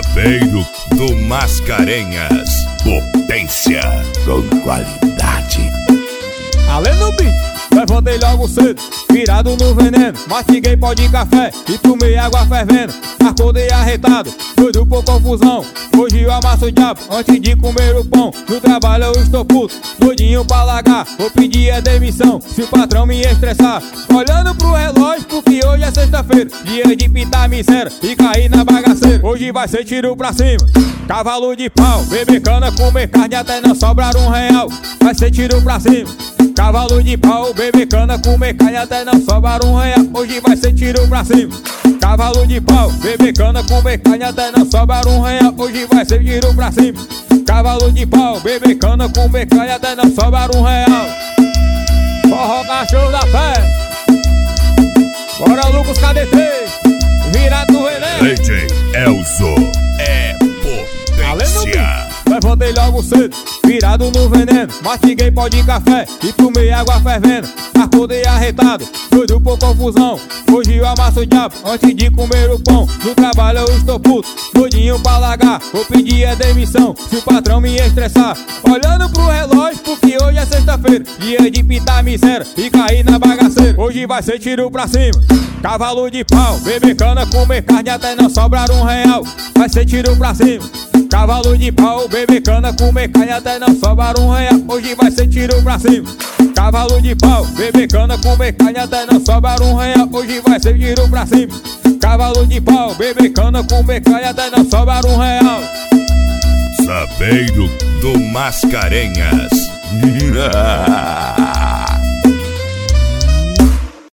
Sapeiro do Mascarenhas. Potência com qualidade. Além do beat, levantei logo cedo, virado no veneno. Mastiguei pó de café e tomei água fervendo. Acordei arretado, doido por confusão. Hoje eu amasso o diabo antes de comer o pão. No trabalho eu estou puto, doidinho pra largar. Vou pedir a demissão se o patrão me estressar. Olhando pro relógio porque hoje é sexta-feira, dia de pintar miséria e cair na bagaceira. Hoje vai ser tiro pra cima, cavalo de pau. Beber cana, comer carne até não sobrar R$1. Vai ser tiro pra cima, cavalo de pau. Beber cana, comer carne até não sobrar R$1. Hoje vai ser tiro pra cima, cavalo de pau. Beber cana, comer carne até não sobrar R$1. Hoje vai ser tiro pra cima, cavalo de pau. Beber cana, comer carne até não sobrar R$1. Forró cachorro da fé. Bora Lucas KDT, virado no veneno. DJ Elzo é potência. Levantei logo cedo, virado no veneno. Mastiguei pó de café e tomei água fervendo. Acordei arretado, doido por confusão. Hoje eu amasso o diabo antes de comer o pão. No trabalho eu estou puto, doidinho pra largar. Vou pedir a demissão se o patrão me estressar. Olhando pro relógio porque hoje é sexta-feira, dia de pintar miséria e cair na bagaceira. Hoje vai ser tiro pra cima, cavalo de pau. Beber cana, comer carne até não sobrar R$1. Vai ser tiro pra cima, cavalo de pau. Beber cana, comer carne até não sobrar R$1. Hoje vai ser tiro pra cima, cavalo de pau. Beber cana, comer carne até não sobrar R$1. Hoje vai ser tiro pra cima, cavalo de pau. Beber cana, comer carne até não sobrar R$1. Sapeiro do Mascarenhas.